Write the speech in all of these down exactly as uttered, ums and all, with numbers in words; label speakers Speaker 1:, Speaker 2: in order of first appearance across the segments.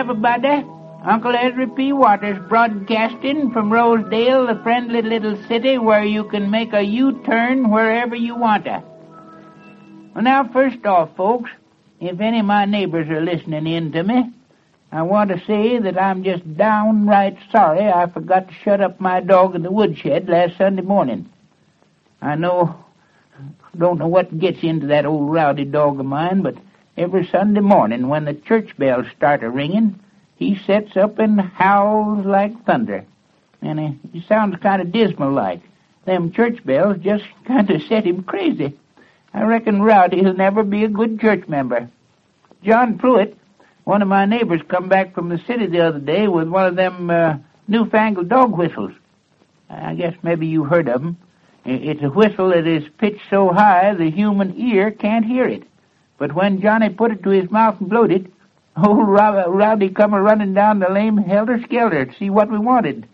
Speaker 1: everybody. Uncle Ezra P. Waters broadcasting from Rosedale, the friendly little city where you can make a U-turn wherever you want to. Well, now, first off, folks, if any of my neighbors are listening in to me, I want to say that I'm just downright sorry I forgot to shut up my dog in the woodshed last Sunday morning. I know, don't know what gets into that old rowdy dog of mine, but every Sunday morning when the church bells start a-ringing, he sets up and howls like thunder. And he, he sounds kind of dismal-like. Them church bells just kind of set him crazy. I reckon Rowdy'll never be a good church member. John Pruitt, one of my neighbors, come back from the city the other day with one of them uh, newfangled dog whistles. I guess maybe you heard of them. It's a whistle that is pitched so high the human ear can't hear it. But when Johnny put it to his mouth and blowed it, old Rowdy come a-running down the lane helter-skelter to see what we wanted.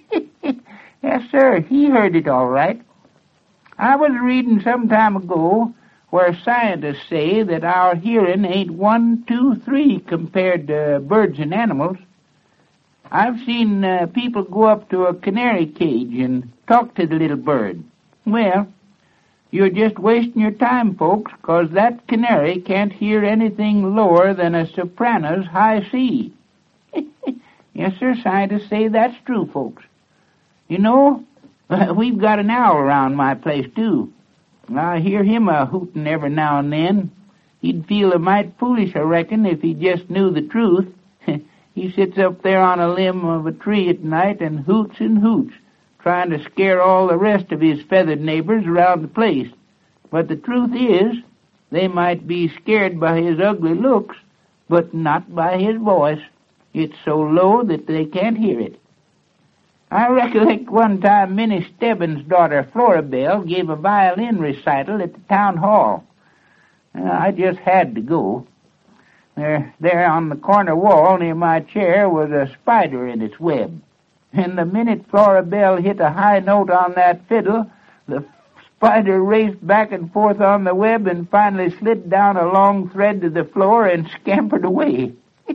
Speaker 1: Yes, sir, he heard it all right. I was reading some time ago where scientists say that our hearing ain't one, two, three compared to birds and animals. I've seen uh, people go up to a canary cage and talk to the little bird. Well, you're just wasting your time, folks, 'cause that canary can't hear anything lower than a soprano's high C. Yes, sir, scientists say that's true, folks. You know, we've got an owl around my place, too. I hear him a-hooting every now and then. He'd feel a mite foolish, I reckon, if he just knew the truth. He sits up there on a limb of a tree at night and hoots and hoots, trying to scare all the rest of his feathered neighbors around the place. But the truth is, they might be scared by his ugly looks, but not by his voice. It's so low that they can't hear it. I recollect one time Minnie Stebbins' daughter Florabelle gave a violin recital at the town hall. Uh, I just had to go. There, there on the corner wall near my chair was a spider in its web. And the minute Florabelle hit a high note on that fiddle, the spider raced back and forth on the web and finally slid down a long thread to the floor and scampered away.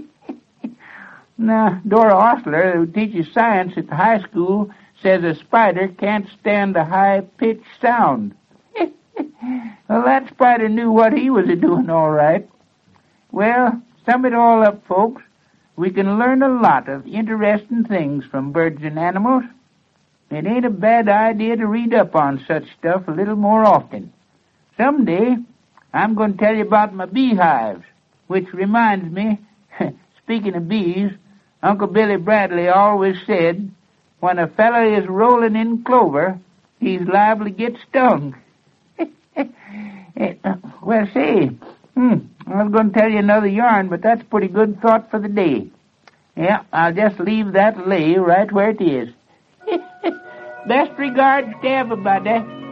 Speaker 1: Now, Dora Ostler, who teaches science at the high school, says a spider can't stand a high-pitched sound. Well, that spider knew what he was a-doing all right. Well, sum it all up, folks. We can learn a lot of interesting things from birds and animals. It ain't a bad idea to read up on such stuff a little more often. Someday, I'm going to tell you about my beehives, which reminds me, speaking of bees, Uncle Billy Bradley always said, when a fella is rolling in clover, he's liable to get stung. Well, say, hmm, I was going to tell you another yarn, but that's pretty good thought for the day. Yeah, I'll just leave that lay right where it is. Best regards to everybody.